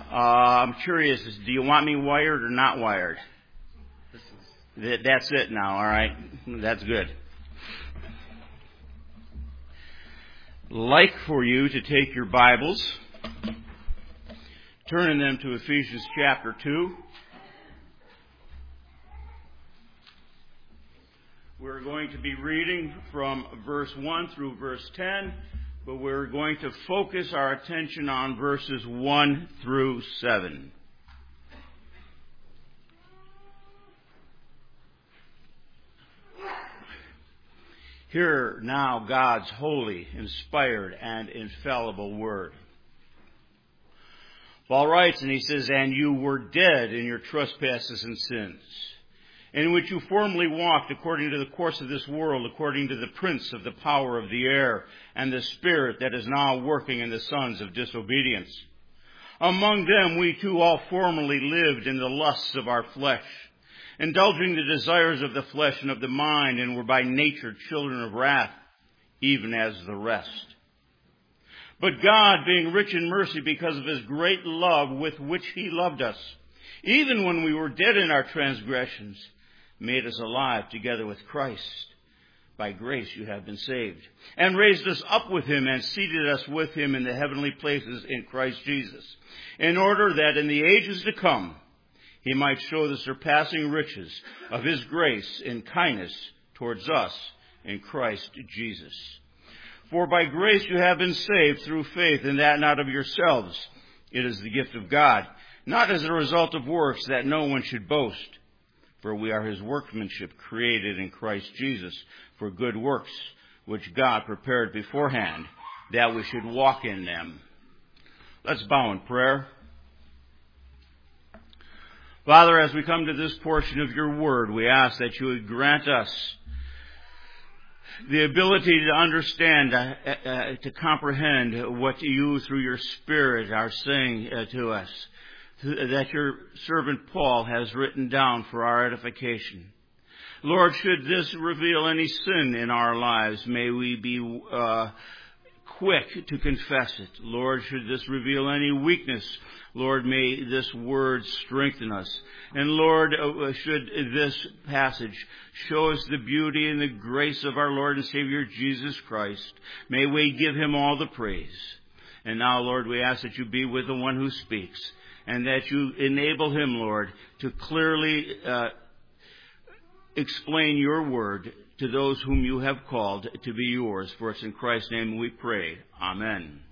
I'm curious, do you want me wired or not wired? That's it now, all right? That's good. Like for you to take your Bibles, turning them to Ephesians chapter 2. We're going to be reading from verse 1 through verse 10, but we're going to focus our attention on verses 1 through 7. Hear now God's holy, inspired, and infallible word. Paul writes, and he says, "And you were dead in your trespasses and sins, in which you formerly walked according to the course of this world, according to the prince of the power of the air, and the spirit that is now working in the sons of disobedience. Among them we too all formerly lived in the lusts of our flesh, indulging the desires of the flesh and of the mind, and were by nature children of wrath, even as the rest. But God, being rich in mercy because of his great love with which he loved us, even when we were dead in our transgressions, made us alive together with Christ. By grace you have been saved, and raised us up with him and seated us with him in the heavenly places in Christ Jesus, in order that in the ages to come he might show the surpassing riches of his grace in kindness towards us in Christ Jesus. For by grace you have been saved through faith, and that not of yourselves. It is the gift of God, not as a result of works, that no one should boast. For we are his workmanship, created in Christ Jesus for good works, which God prepared beforehand, that we should walk in them." Let's bow in prayer. Father, as we come to this portion of your word, we ask that you would grant us the ability to understand, to comprehend what you through your Spirit are saying to us, that your servant Paul has written down for our edification. Lord, should this reveal any sin in our lives, may we be quick to confess it. Lord, should this reveal any weakness, Lord, may this word strengthen us. And Lord, should this passage show us the beauty and the grace of our Lord and Savior Jesus Christ, may we give him all the praise. And now, Lord, we ask that you be with the one who speaks, and that you enable him, Lord, to clearly explain your word to those whom you have called to be yours. For it's in Christ's name we pray. Amen.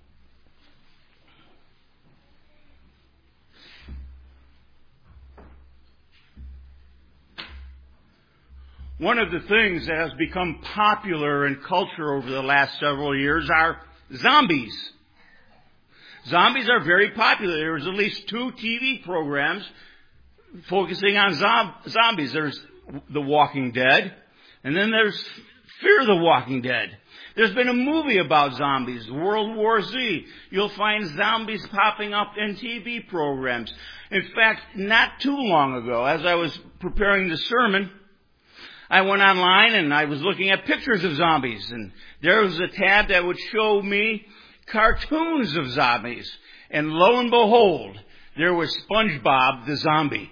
One of the things that has become popular in culture over the last several years are zombies. Zombies are very popular. There's at least 2 TV programs focusing on zombies. There's The Walking Dead, and then there's Fear the Walking Dead. There's been a movie about zombies, World War Z. You'll find zombies popping up in TV programs. In fact, not too long ago, as I was preparing the sermon, I went online and I was looking at pictures of zombies, and there was a tab that would show me cartoons of zombies. And lo and behold, there was SpongeBob the zombie.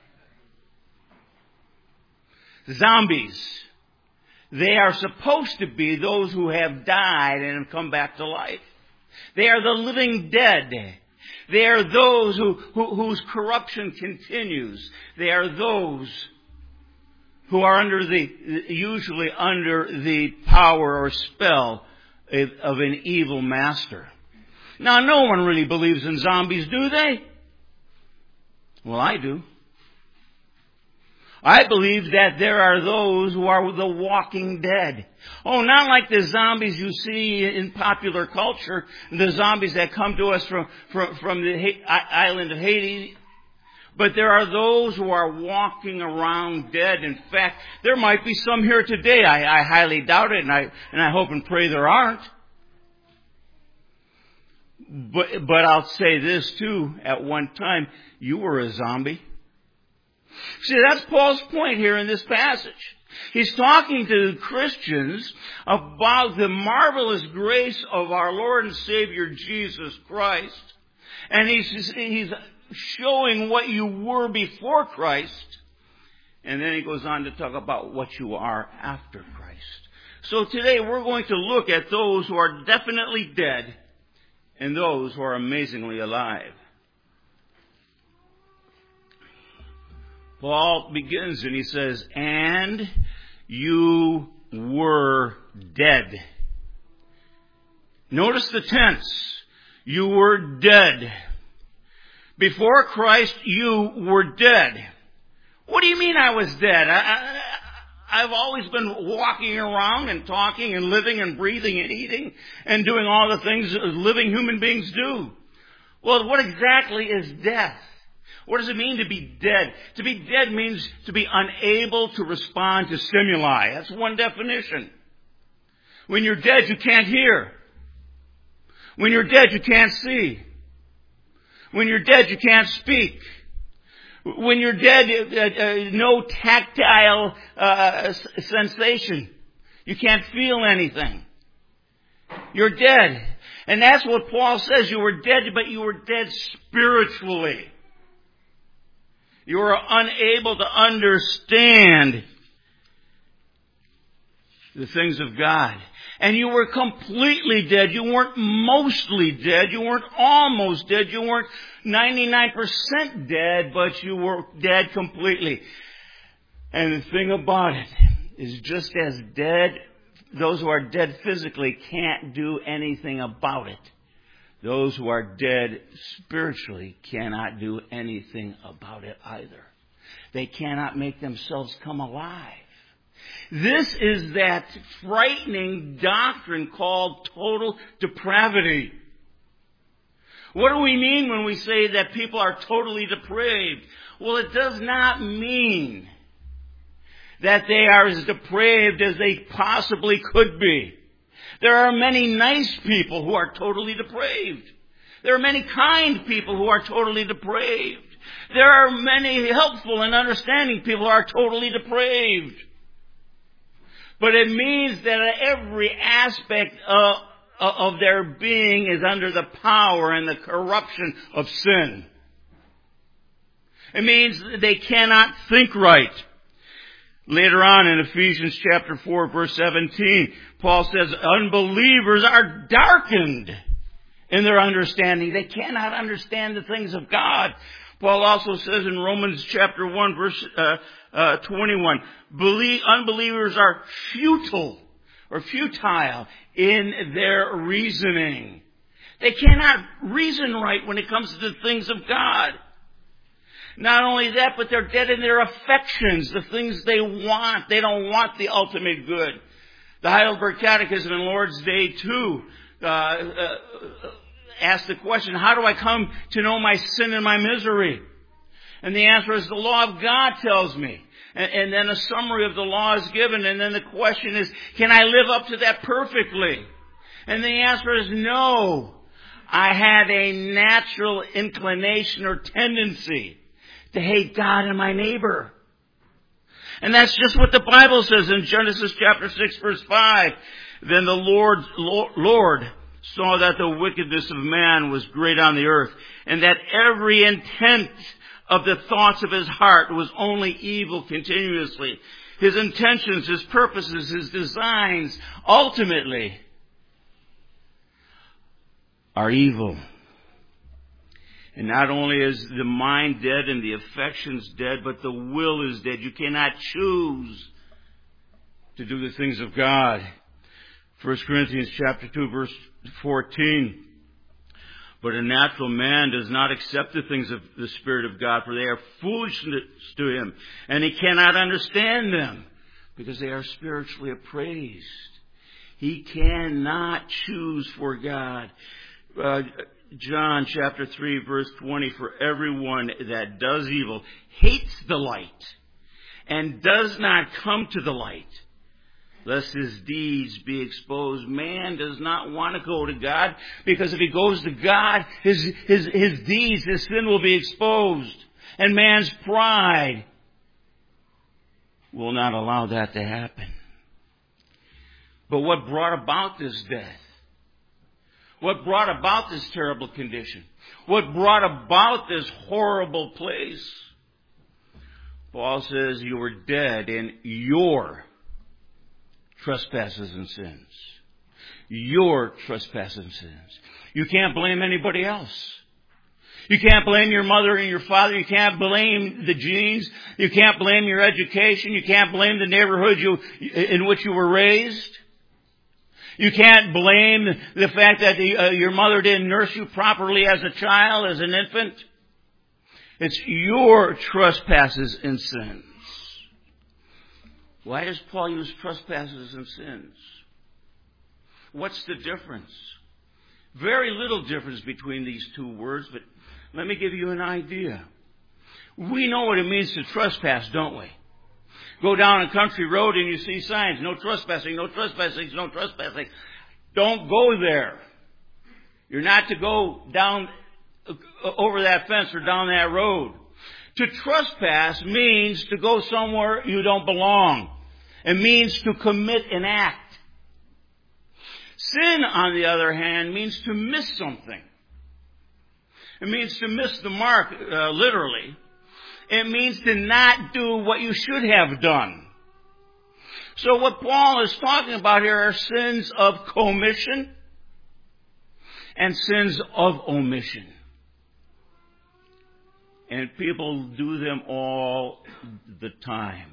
Zombies. They are supposed to be those who have died and have come back to life. They are the living dead. They are those whose corruption continues. They are those who are usually under the power or spell of an evil master. Now, no one really believes in zombies, do they? Well, I do. I believe that there are those who are the walking dead. Oh, not like the zombies you see in popular culture, the zombies that come to us from the island of Haiti. But there are those who are walking around dead. In fact, there might be some here today. I highly doubt it, and I hope and pray there aren't. But I'll say this too, at one time, you were a zombie. See, that's Paul's point here in this passage. He's talking to Christians about the marvelous grace of our Lord and Savior Jesus Christ, And he's showing what you were before Christ. And then he goes on to talk about what you are after Christ. So today we're going to look at those who are definitely dead and those who are amazingly alive. Paul begins and he says, and you were dead. Notice the tense. You were dead. Before Christ, you were dead. What do you mean I was dead? I've always been walking around and talking and living and breathing and eating and doing all the things living human beings do. Well, what exactly is death? What does it mean to be dead? To be dead means to be unable to respond to stimuli. That's one definition. When you're dead, you can't hear. When you're dead, you can't see. When you're dead, you can't speak. When you're dead, no tactile sensation. You can't feel anything. You're dead. And that's what Paul says. You were dead, but you were dead spiritually. You were unable to understand the things of God. And you were completely dead. You weren't mostly dead. You weren't almost dead. You weren't 99% dead, but you were dead completely. And the thing about it is just as dead, those who are dead physically can't do anything about it. Those who are dead spiritually cannot do anything about it either. They cannot make themselves come alive. This is that frightening doctrine called total depravity. What do we mean when we say that people are totally depraved? Well, it does not mean that they are as depraved as they possibly could be. There are many nice people who are totally depraved. There are many kind people who are totally depraved. There are many helpful and understanding people who are totally depraved. But it means that every aspect of their being is under the power and the corruption of sin. It means that they cannot think right. Later on in Ephesians chapter 4, verse 17, Paul says, unbelievers are darkened in their understanding. They cannot understand the things of God. Paul also says in Romans chapter 1, verse 21, unbelievers are futile in their reasoning. They cannot reason right when it comes to the things of God. Not only that, but they're dead in their affections, the things they want. They don't want the ultimate good. The Heidelberg Catechism in Lord's Day 2 asked the question, how do I come to know my sin and my misery? And the answer is, the law of God tells me. And then a summary of the law is given. And then the question is, can I live up to that perfectly? And the answer is no. I have a natural inclination or tendency to hate God and my neighbor. And that's just what the Bible says in Genesis chapter 6, verse 5. Then the Lord saw that the wickedness of man was great on the earth, and that every intent of the thoughts of his heart was only evil continuously. His intentions, his purposes, his designs, ultimately are evil. And not only is the mind dead and the affections dead, but the will is dead. You cannot choose to do the things of God. 1 Corinthians chapter 2, verse 14. But a natural man does not accept the things of the Spirit of God, for they are foolishness to him, and he cannot understand them, because they are spiritually appraised. He cannot choose for God. John chapter 3, verse 20, for everyone that does evil hates the light and does not come to the light, lest his deeds be exposed. Man does not want to go to God, because if he goes to God, his deeds, his sin will be exposed. And man's pride will not allow that to happen. But what brought about this death? What brought about this terrible condition? What brought about this horrible place? Paul says you were dead in your trespasses and sins. Your trespasses and sins. You can't blame anybody else. You can't blame your mother and your father. You can't blame the genes. You can't blame your education. You can't blame the neighborhood in which you were raised. You can't blame the fact that your mother didn't nurse you properly as a child, as an infant. It's your trespasses and sins. Why does Paul use trespasses and sins? What's the difference? Very little difference between these two words, but let me give you an idea. We know what it means to trespass, don't we? Go down a country road and you see signs, no trespassing, no trespassing, no trespassing. Don't go there. You're not to go down over that fence or down that road. To trespass means to go somewhere you don't belong. It means to commit an act. Sin, on the other hand, means to miss something. It means to miss the mark, literally. It means to not do what you should have done. So what Paul is talking about here are sins of commission and sins of omission. And people do them all the time.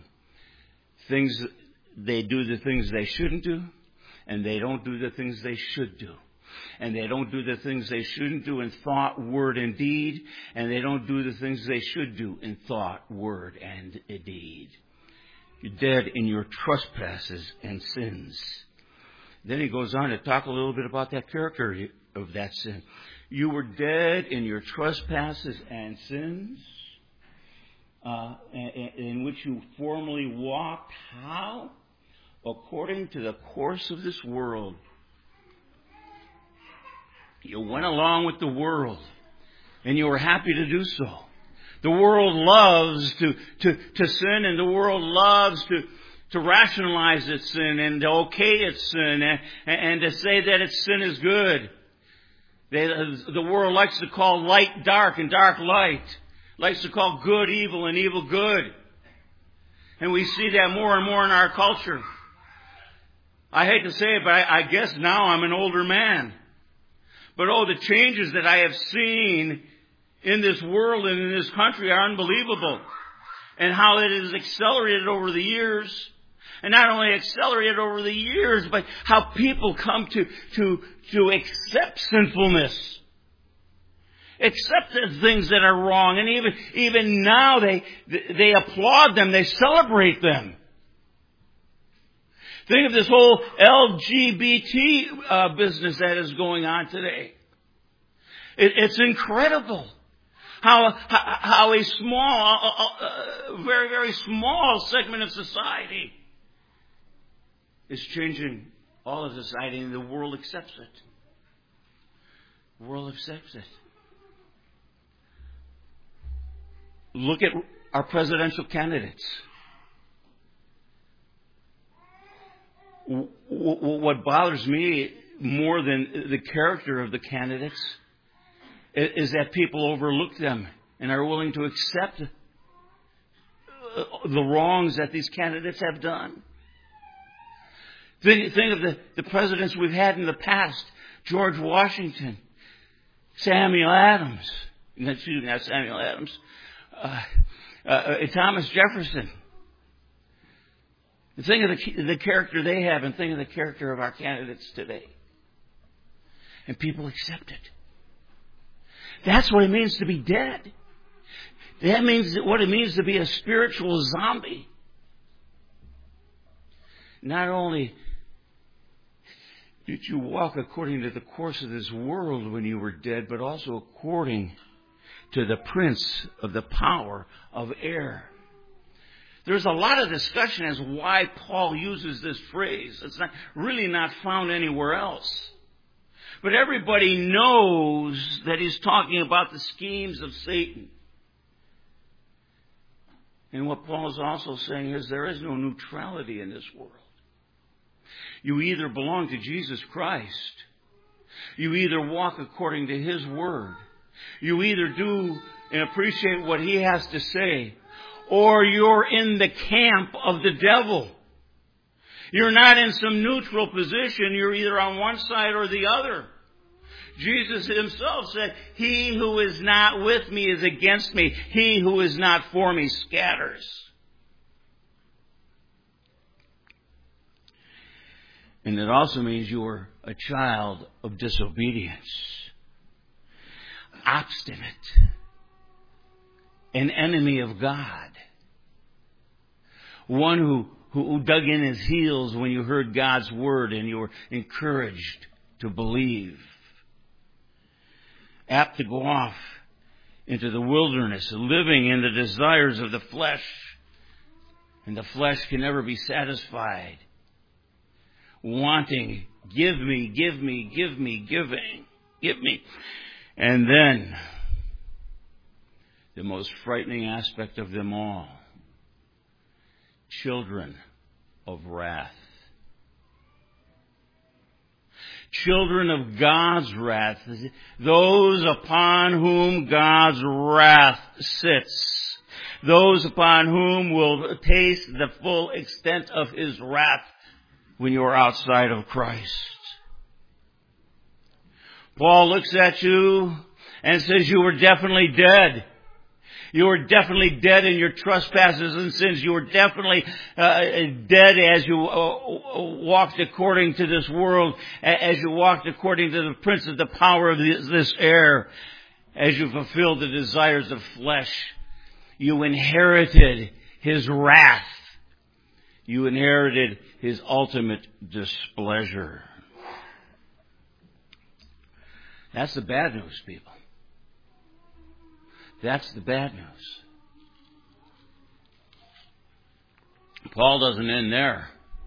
They do the things they shouldn't do, and they don't do the things they should do. And they don't do the things they shouldn't do in thought, word, and deed. And they don't do the things they should do in thought, word, and deed. You're dead in your trespasses and sins. Then he goes on to talk a little bit about that character of that sin. You were dead in your trespasses and sins, in which you formerly walked. How? According to the course of this world. You went along with the world, and you were happy to do so. The world loves to sin, and the world loves to rationalize its sin and to okay its sin and to say that its sin is good. The world likes to call light dark and dark light. Likes to call good evil and evil good. And we see that more and more in our culture. I hate to say it, but I guess now I'm an older man. But the changes that I have seen in this world and in this country are unbelievable. And how it has accelerated over the years. And not only accelerated over the years, but how people come to accept sinfulness. Accept the things that are wrong. And even now they applaud them. They celebrate them. Think of this whole LGBT business that is going on today. It's incredible how a small, very, very small segment of society is changing all of society, and the world accepts it. The world accepts it. Look at our presidential candidates. What bothers me more than the character of the candidates is that people overlook them and are willing to accept the wrongs that these candidates have done. Think of the presidents we've had in the past. George Washington, Samuel Adams, excuse me, not Samuel Adams, Thomas Jefferson. Think of the character they have, and think of the character of our candidates today. And people accept it. That's what it means to be dead. That means what it means to be a spiritual zombie. Not only did you walk according to the course of this world when you were dead, but also according to the prince of the power of air. There's a lot of discussion as to why Paul uses this phrase. It's really not found anywhere else. But everybody knows that he's talking about the schemes of Satan. And what Paul is also saying is there is no neutrality in this world. You either belong to Jesus Christ You either walk according to His Word. You either do and appreciate what He has to say, or you're in the camp of the devil. You're not in some neutral position. You're either on one side or the other. Jesus Himself said, "He who is not with me is against me. He who is not for me scatters." And it also means you are a child of disobedience, obstinate, an enemy of God, one who dug in his heels when you heard God's word and you were encouraged to believe, apt to go off into the wilderness, living in the desires of the flesh, and the flesh can never be satisfied, wanting, give me, give me, give me, give me. And then, the most frightening aspect of them all, children of wrath. Children of God's wrath, those upon whom God's wrath sits, those upon whom will taste the full extent of His wrath when you are outside of Christ. Paul looks at you and says you were definitely dead. You were definitely dead in your trespasses and sins. You were definitely dead as you walked according to this world, as you walked according to the prince of the power of this air, as you fulfilled the desires of flesh. You inherited His wrath. You inherited His ultimate displeasure. That's the bad news, people. That's the bad news. Paul doesn't end there.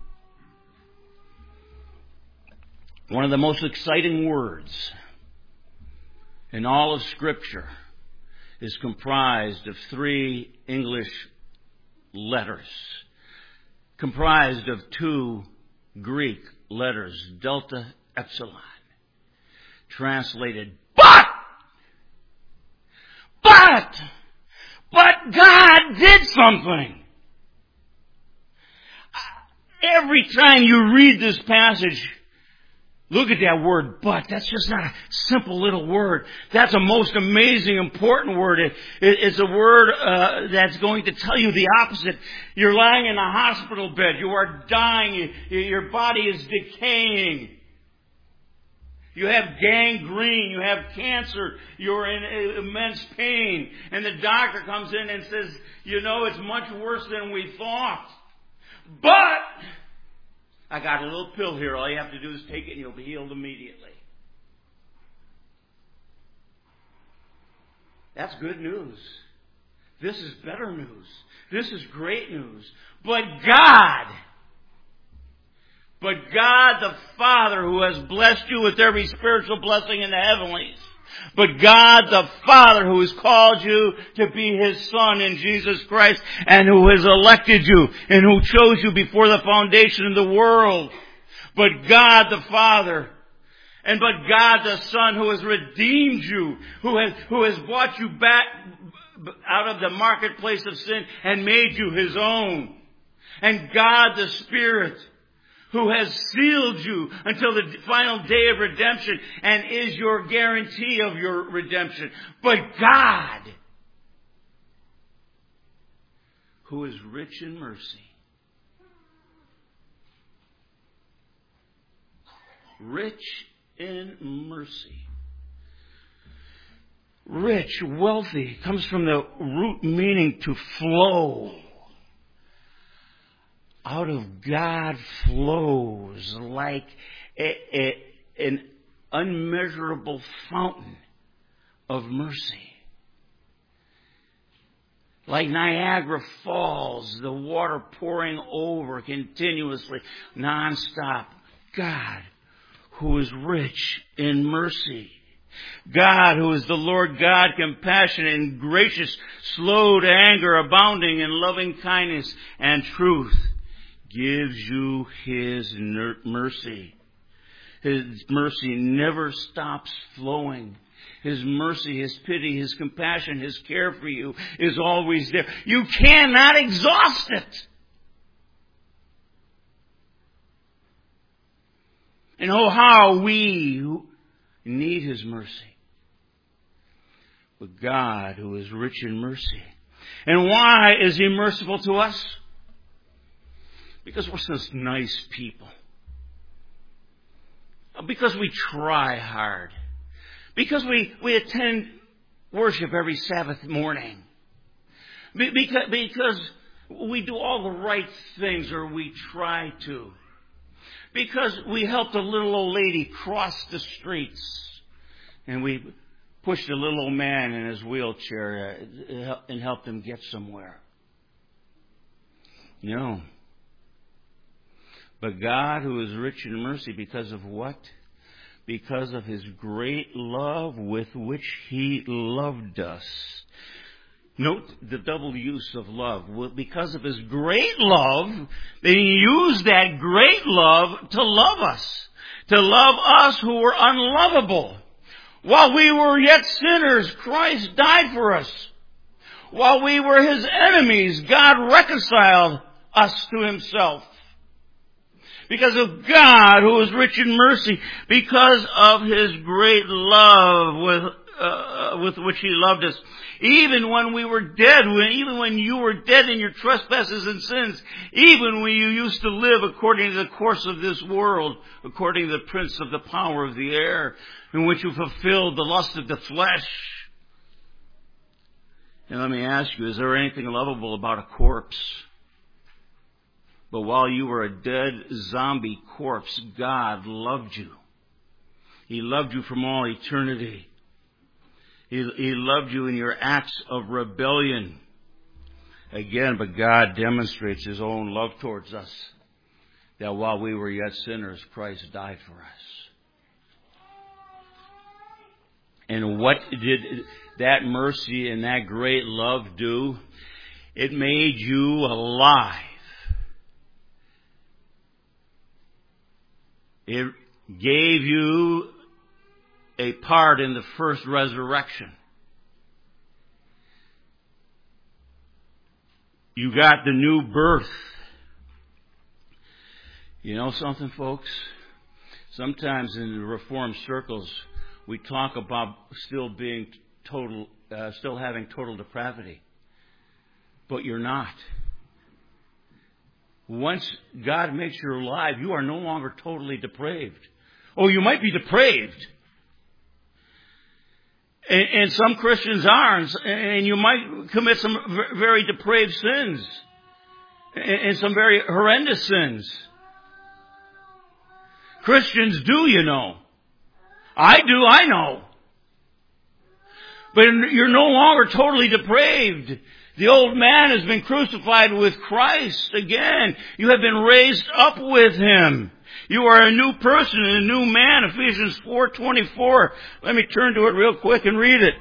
One of the most exciting words in all of Scripture is comprised of 3 English letters, comprised of 2 Greek letters, delta, epsilon, translated But God did something. Every time you read this passage, look at that word, but. That's just not a simple little word. That's a most amazing, important word. It's a word that's going to tell you the opposite. You're lying in a hospital bed. You are dying. Your body is decaying. You have gangrene. You have cancer. You're in immense pain. And the doctor comes in and says, you know, it's much worse than we thought. But I got a little pill here. All you have to do is take it and you'll be healed immediately. That's good news. This is better news. This is great news. But God the Father, who has blessed you with every spiritual blessing in the heavenlies, but God the Father, who has called you to be His Son in Jesus Christ, and who has elected you, and who chose you before the foundation of the world, but God the Father, and but God the Son, who has redeemed you, who has brought you back out of the marketplace of sin and made you His own, and God the Spirit, who has sealed you until the final day of redemption and is your guarantee of your redemption. But God, who is rich in mercy. Rich in mercy. Rich, wealthy, comes from the root meaning to flow. Out of God flows like an unmeasurable fountain of mercy. Like Niagara Falls, the water pouring over continuously, nonstop. God, who is rich in mercy. God, who is the Lord God, compassionate and gracious, slow to anger, abounding in loving kindness and truth, gives you His mercy. His mercy never stops flowing. His mercy, His pity, His compassion, His care for you is always there. You cannot exhaust it. And oh, how we need His mercy. But God, who is rich in mercy. And why is He merciful to us? Because we're such nice people. Because we try hard. Because we attend worship every Sabbath morning. Because we do all the right things, or we try to. Because we helped a little old lady cross the streets. And we pushed a little old man in his wheelchair and helped him get somewhere. No. But God, who is rich in mercy, because of what? Because of His great love with which He loved us. Note the double use of love. Because of His great love, He used that great love to love us. To love us who were unlovable. While we were yet sinners, Christ died for us. While we were His enemies, God reconciled us to Himself. Because of God, who is rich in mercy, because of His great love with which He loved us. Even when we were dead, even when you were dead in your trespasses and sins, even when you used to live according to the course of this world, according to the prince of the power of the air, in which you fulfilled the lust of the flesh. And let me ask you, is there anything lovable about a corpse? But while you were a dead zombie corpse, God loved you. He loved you from all eternity. He loved you in your acts of rebellion. Again, but God demonstrates His own love towards us. That while we were yet sinners, Christ died for us. And what did that mercy and that great love do? It made you alive. It gave you a part in the first resurrection. You got the new birth. You know something, folks? Sometimes in the Reformed circles, we talk about still having total depravity. But you're not. Once God makes you alive, you are no longer totally depraved. Oh, you might be depraved. And some Christians are, and you might commit some very depraved sins. And some very horrendous sins. Christians do, you know. I do, I know. But you're no longer totally depraved. The old man has been crucified with Christ again. You have been raised up with Him. You are a new person, a new man. Ephesians 4:24. Let me turn to it real quick and read it.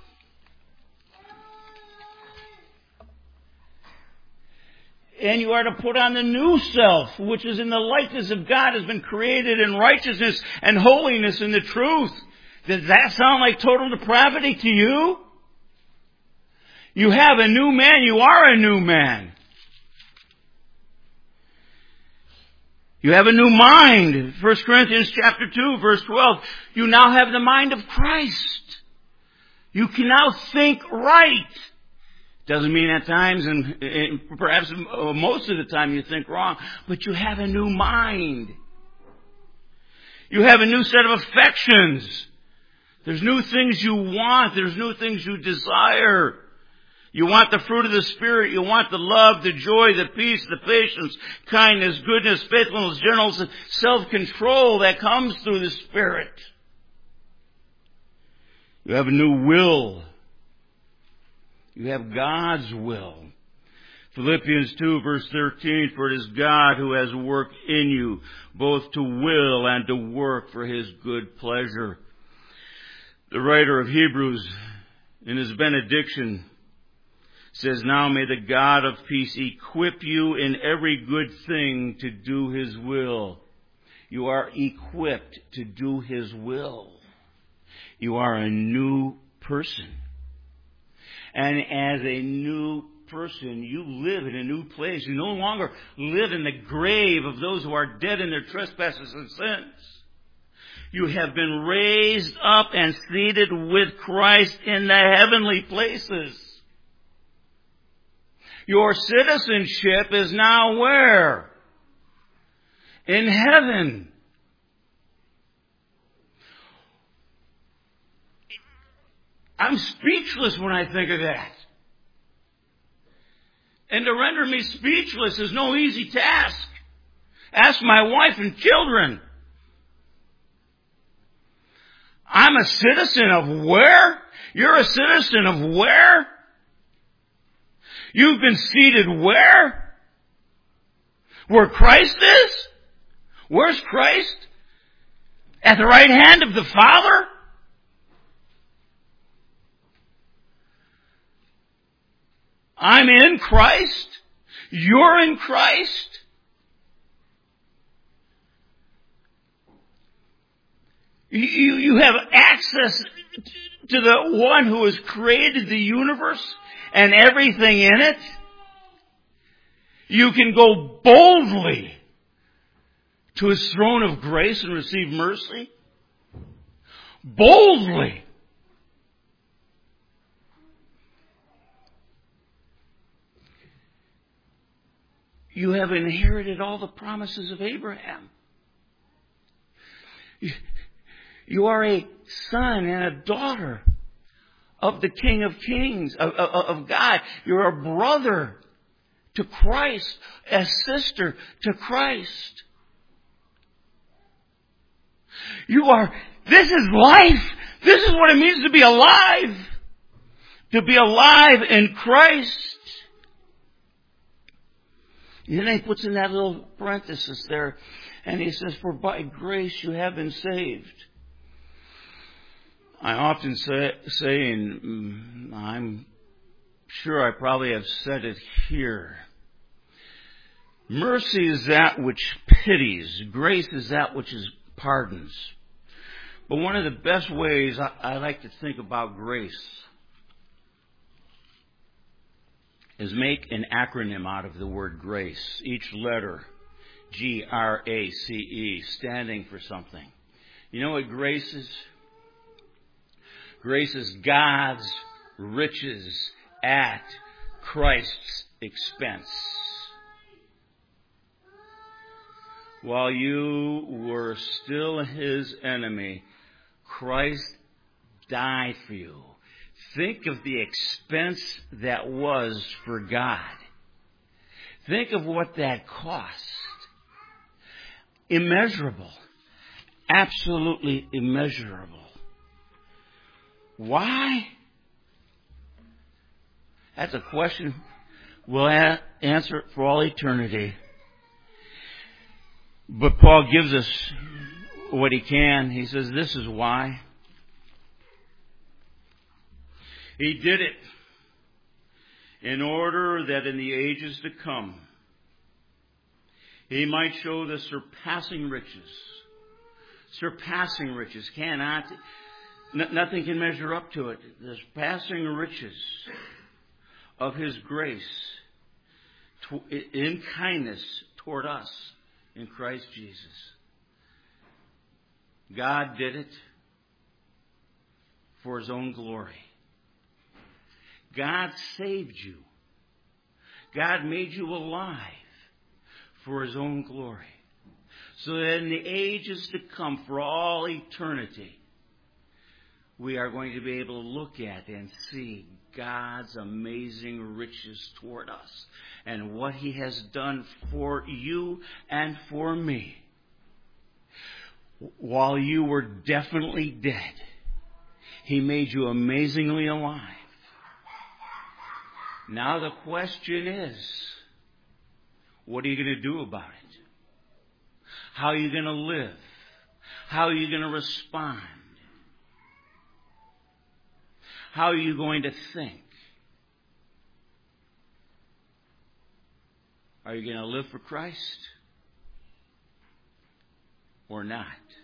And you are to put on the new self, which is in the likeness of God, has been created in righteousness and holiness in the truth. Does that sound like total depravity to you? You have a new man. You are a new man. You have a new mind. 1 Corinthians chapter 2, verse 12. You now have the mind of Christ. You can now think right. Doesn't mean at times, and perhaps most of the time you think wrong, but you have a new mind. You have a new set of affections. There's new things you want. There's new things you desire. You want the fruit of the Spirit. You want the love, the joy, the peace, the patience, kindness, goodness, faithfulness, gentleness, self-control that comes through the Spirit. You have a new will. You have God's will. Philippians 2 verse 13, for it is God who has worked in you, both to will and to work for His good pleasure. The writer of Hebrews, in his benediction, says, now may the God of peace equip you in every good thing to do His will. You are equipped to do His will. You are a new person. And as a new person, you live in a new place. You no longer live in the grave of those who are dead in their trespasses and sins. You have been raised up and seated with Christ in the heavenly places. Your citizenship is now where? In heaven. I'm speechless when I think of that. And to render me speechless is no easy task. Ask my wife and children. I'm a citizen of where? You're a citizen of where? You've been seated where? Where Christ is? Where's Christ? At the right hand of the Father? I'm in Christ. You're in Christ. You have access to the one who has created the universe and everything in it. You can go boldly to His throne of grace and receive mercy. Boldly. You have inherited all the promises of Abraham. You are a son and a daughter of the King of Kings, of God. You're a brother to Christ, a sister to Christ. This is life. This is what it means to be alive. To be alive in Christ. And then he puts in that little parenthesis there, and he says, for by grace you have been saved. I often say, and I'm sure I probably have said it here, mercy is that which pities. Grace is that which pardons. But one of the best ways I like to think about grace is make an acronym out of the word grace. Each letter, G-R-A-C-E, standing for something. You know what grace is? Grace is God's riches at Christ's expense. While you were still His enemy, Christ died for you. Think of the expense that was for God. Think of what that cost. Immeasurable. Absolutely immeasurable. Why? That's a question we'll answer for all eternity. But Paul gives us what he can. He says, this is why. He did it in order that in the ages to come, He might show the surpassing riches. Surpassing riches cannot, nothing can measure up to it. The surpassing riches of His grace in kindness toward us in Christ Jesus. God did it for His own glory. God saved you. God made you alive for His own glory. So that in the ages to come, for all eternity, we are going to be able to look at and see God's amazing riches toward us and what He has done for you and for me. While you were definitely dead, He made you amazingly alive. Now the question is, what are you going to do about it? How are you going to live? How are you going to respond? How are you going to think? Are you going to live for Christ? or not.